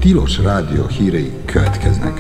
Tilos Rádió hírei következnek.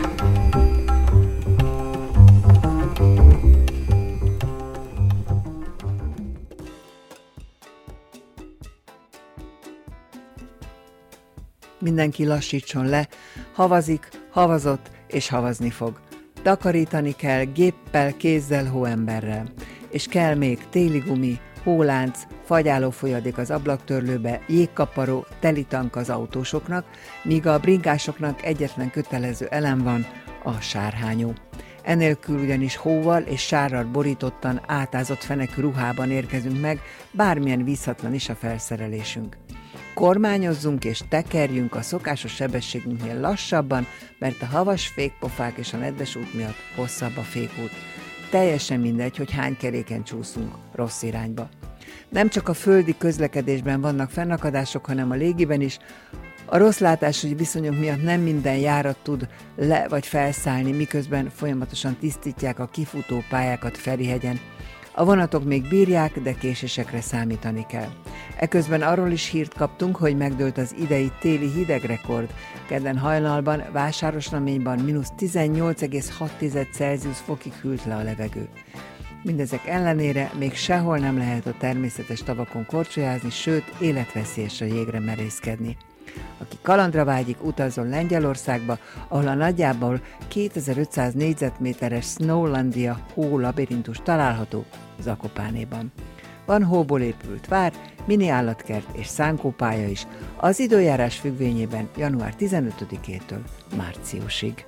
Mindenki lassítson le, havazik, havazott és havazni fog. Takarítani kell géppel, kézzel, hóemberrel. És kell még téli gumi, hólánc, fagyáló folyadék az ablaktörlőbe, jégkaparó, telitank az autósoknak, míg a bringásoknak egyetlen kötelező elem van, a sárhányó. Enélkül ugyanis hóval és sárral borítottan, átázott fenekű ruhában érkezünk meg, bármilyen vízhatlan is a felszerelésünk. Kormányozzunk és tekerjünk a szokásos sebességünknél lassabban, mert a havas fékpofák és a nedves út miatt hosszabb a fékút. Teljesen mindegy, hogy hány keréken csúszunk rossz irányba. Nem csak a földi közlekedésben vannak fennakadások, hanem a légiben is. A rossz látású viszonyok miatt nem minden járat tud le- vagy felszállni, miközben folyamatosan tisztítják a kifutó pályákat Ferihegyen. A vonatok még bírják, de késésekre számítani kell. Eközben arról is hírt kaptunk, hogy megdőlt az idei téli hidegrekord. Kedden hajnalban Vásárosnaményban -18,6 Celsius fokig hűlt le a levegő. Mindezek ellenére még sehol nem lehet a természetes tavakon korcsolyázni, sőt életveszélyes a jégre merészkedni. Aki kalandra vágyik, utazzon Lengyelországba, ahol a nagyjából 2500 négyzetméteres Snowlandia hó labirintus található Zakopánéban. Van hóból épült vár, mini állatkert és szánkópálya is, az időjárás függvényében január 15-től márciusig.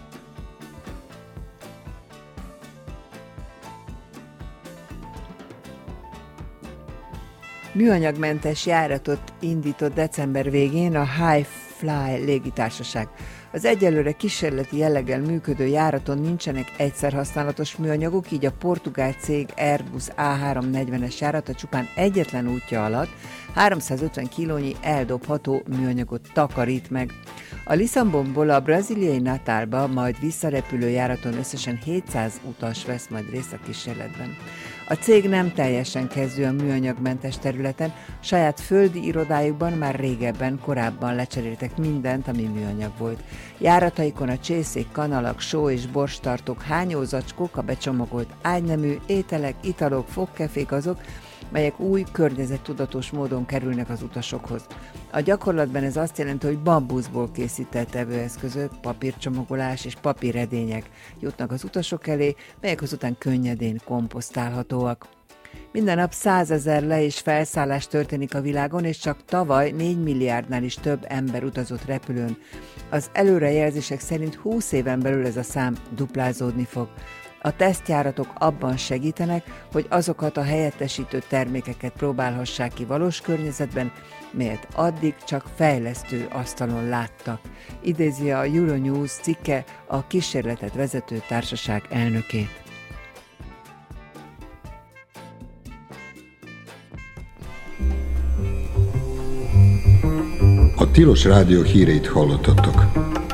Műanyagmentes járatot indított december végén a High Fly légitársaság. Az egyelőre kísérleti jelleggel működő járaton nincsenek egyszerhasználatos műanyagok, így a portugál cég Airbus A340-es járata csupán egyetlen útja alatt 350 kilónyi eldobható műanyagot takarít meg. A Lisszabonból a brazíliai Natalba, majd visszarepülő járaton összesen 700 utas vesz majd részt a kísérletben. A cég nem teljesen kezdő a műanyagmentes területen, saját földi irodájukban már régebben, korábban lecseréltek mindent, ami műanyag volt. Járataikon a csészék, kanalak, só és borstartók, hányózacskók, a becsomagolt ágynemű, ételek, italok, fogkefék azok, melyek új, környezettudatos módon kerülnek az utasokhoz. A gyakorlatban ez azt jelenti, hogy bambuszból készített evőeszközök, papírcsomagolás és papíredények jutnak az utasok elé, melyek azután könnyedén komposztálhatóak. Minden nap 100 000 le- és felszállás történik a világon, és csak tavaly 4 milliárdnál is több ember utazott repülőn. Az előrejelzések szerint 20 éven belül ez a szám duplázódni fog. A tesztjáratok abban segítenek, hogy azokat a helyettesítő termékeket próbálhassák ki valós környezetben, melyet addig csak fejlesztő asztalon láttak. Idézi a Euronews cikke a kísérletet vezető társaság elnökét. A Tilos Rádió híreit hallottatok.